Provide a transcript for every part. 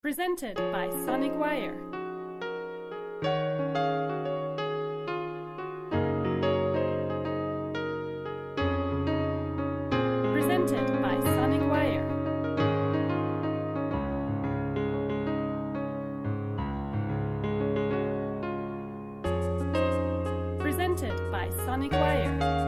Presented by Sonic Wire. Presented by Sonic Wire. Presented by Sonic Wire.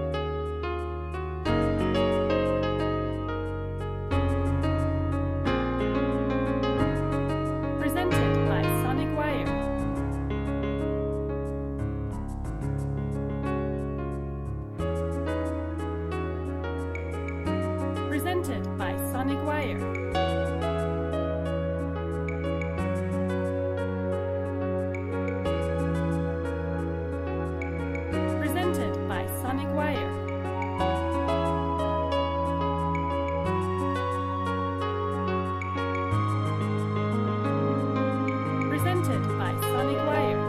Presented by Sonic Wire. Presented by Sonic Wire. Presented by Sonic Wire.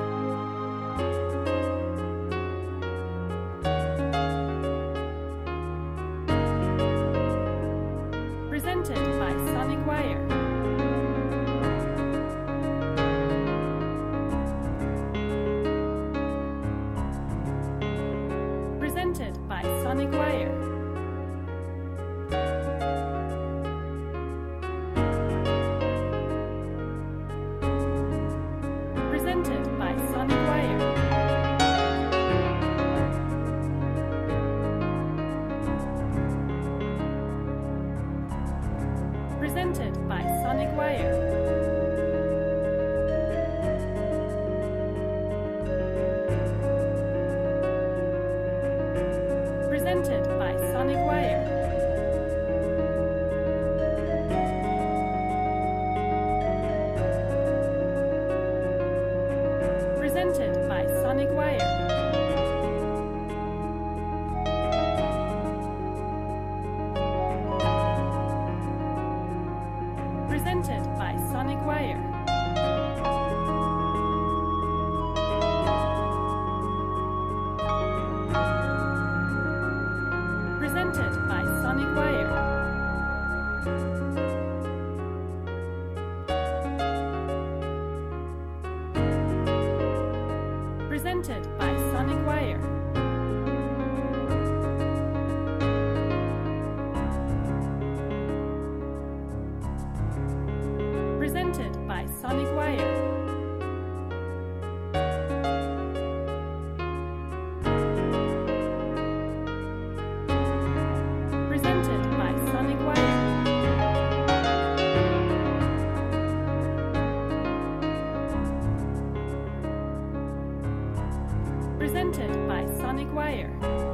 Presented by Sonic Wire. Presented by Sonic Wire. Presented by Sonic Wire. Presented by Sonic Wire. Presented by Sonic Wire. Presented by Sonic Wire. Presented by Sonic Wire. Presented by Sonic Wire. Presented by Sonic Wire. Presented by Sonic Wire. Presented by Sonic Wire. Presented by Sonic Wire.